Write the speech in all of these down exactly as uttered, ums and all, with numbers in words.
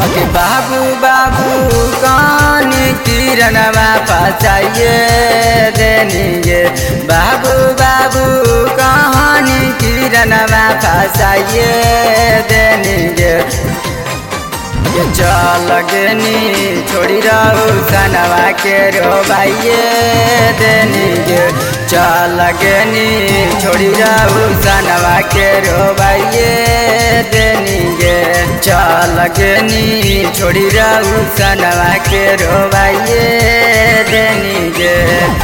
अगे बाबू बाबू कहानी किरणवा फसाइए देनिगे बाबू बाबू कहानी किरणवा फसाइए देनिगे चल गेनी छोड़ी रहू सनवा के रोबाइए देनिगे चल गेनी छोड़ी रहू सनवा के रोबाइए देनिगे चल गेनी छोड़ी रहू सनवा के रोबाइए देनिगे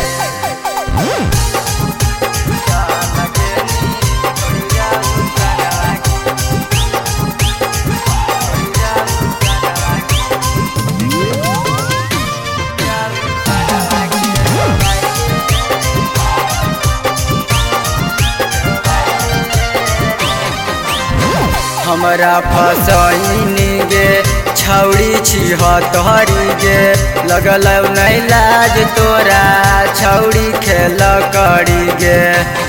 हमरा फसैनी गे छौड़ी छी हतहरी गे लगल नहीं लाज तोरा छौड़ी खेल करी गे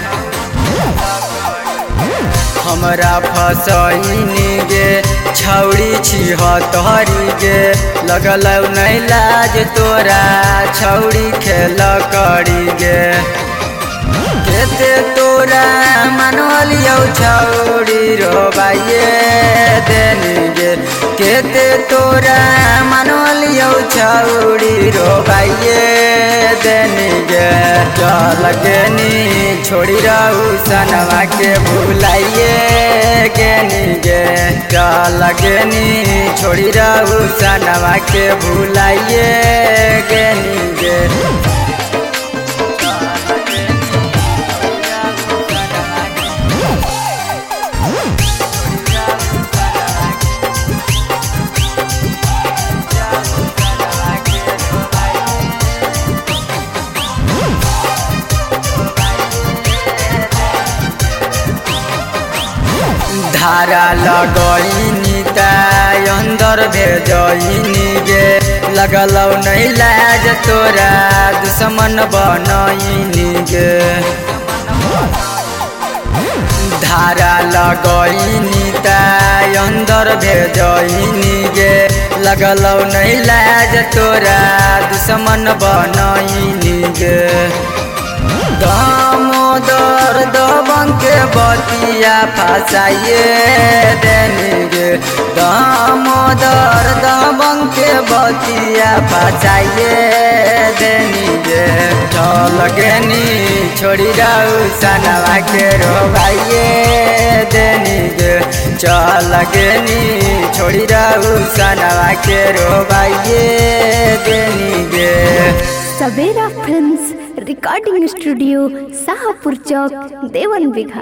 हमरा फसैनी गे छौड़ी छी हतहरी गे लगल नहीं लाज तोरा छौड़ी खेल करी गे केते तोरा मनलियौ छौड़ी रोबाइए देनिगे केते तोरा मनलियौ छौड़ी रोबाइए देनिगे चल गेनी छोड़ी रहू सनवा के भुलाइए गेनिगे चल गेनी छोड़ी रहू सनवा के भुलाइए गेनिगे धारा लगैनी ताई अंदर भेजनी गे लगल नहीं लाज तोरा दुश्मन बनैनी गे धारा लगैनी ताई अंदर भेजनी गे लगल नहीं लाज तोरा दुश्मन बनैनी गे दामोदर दबंग के बतिया फसाइए देनिगे दामोदर दबंग के बतिया फसाइए देनिगे चल गेनी छोड़ी रहू सनवा के रोबाइए देनिगे चल गेनी छोड़ी रहू सनवा के रोबाइए देनिगे। Savera films recording studio Shahpur चौक देवन बिघा।